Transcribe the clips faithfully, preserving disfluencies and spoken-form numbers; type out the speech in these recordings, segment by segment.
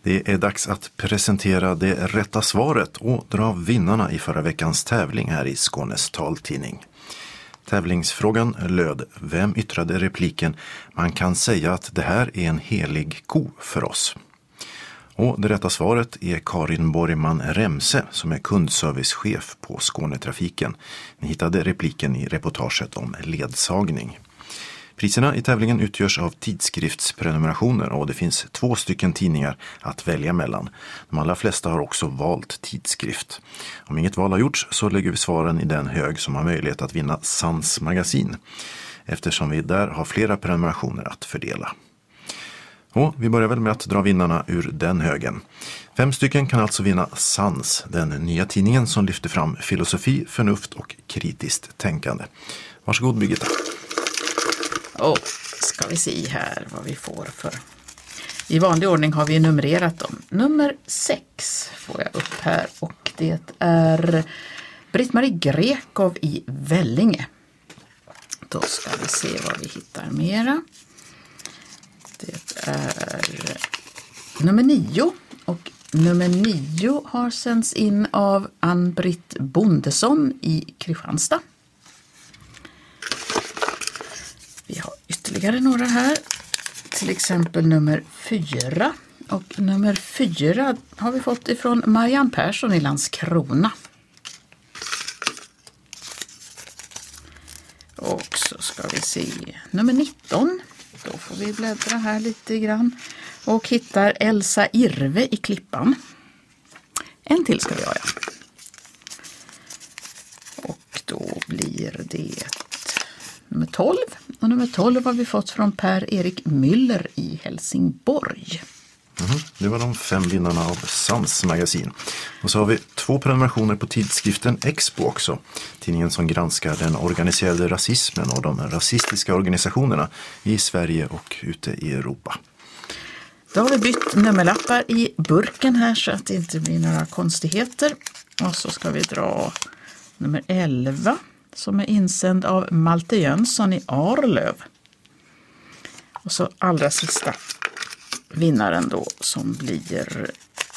Det är dags att presentera det rätta svaret och dra vinnarna i förra veckans tävling här i Skånes taltidning. Tävlingsfrågan löd: vem yttrade repliken "Man kan säga att det här är en helig ko för oss"? Och det rätta svaret är Karin Borgman Remse som är kundservicechef på Skånetrafiken. Ni hittade repliken i reportaget om ledsagning. Priserna i tävlingen utgörs av tidskriftsprenumerationer och det finns två stycken tidningar att välja mellan. De allra flesta har också valt tidskrift. Om inget val har gjorts så lägger vi svaren i den hög som har möjlighet att vinna Sans magasin, eftersom vi där har flera prenumerationer att fördela. Och vi börjar väl med att dra vinnarna ur den högen. Fem stycken kan alltså vinna Sans, den nya tidningen som lyfter fram filosofi, förnuft och kritiskt tänkande. Varsågod Birgitta. Och ska vi se här vad vi får för. I vanlig ordning har vi numrerat dem. Nummer sex får jag upp här och det är Britt-Marie Grekov i Vellinge. Då ska vi se vad vi hittar mera. Det är nummer nio och nummer nio har sänds in av Ann-Britt Bondesson i Kristianstad. Vi har ytterligare några här, till exempel nummer fyra. Och nummer fyra har vi fått ifrån Marianne Persson i Landskrona. Och så ska vi se nummer nitton. Då får vi bläddra här lite grann. Och hittar Elsa Irve i Klippan. En till ska vi göra. Och då blir det nummer tolv. Och nummer tolv har vi fått från Per-Erik Müller i Helsingborg. Mm, det var de fem vinnarna av Sans magasin. Och så har vi två prenumerationer på tidskriften Expo också. Tidningen som granskar den organiserade rasismen och de rasistiska organisationerna i Sverige och ute i Europa. Då har vi bytt nummerlappar i burken här så att det inte blir några konstigheter. Och så ska vi dra nummer elva som är insänd av Malte Jönsson i Arlöv. Och så allra sista vinnaren då som blir,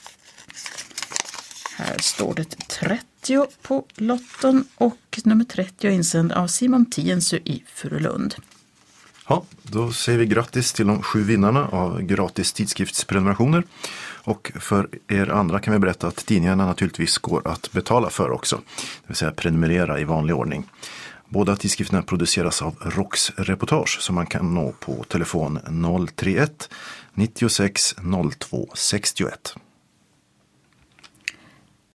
här står det trettio på lotten och nummer trettio är insänd av Simon Tiensö i Furulund. Ja, då säger vi grattis till de sju vinnarna av gratis tidskriftsprenumerationer. Och för er andra kan vi berätta att tidningarna naturligtvis går att betala för också. Det vill säga prenumerera i vanlig ordning. Båda tidskrifterna produceras av Rox Reportage som man kan nå på telefon noll tre ett nittiosex noll två sextioett.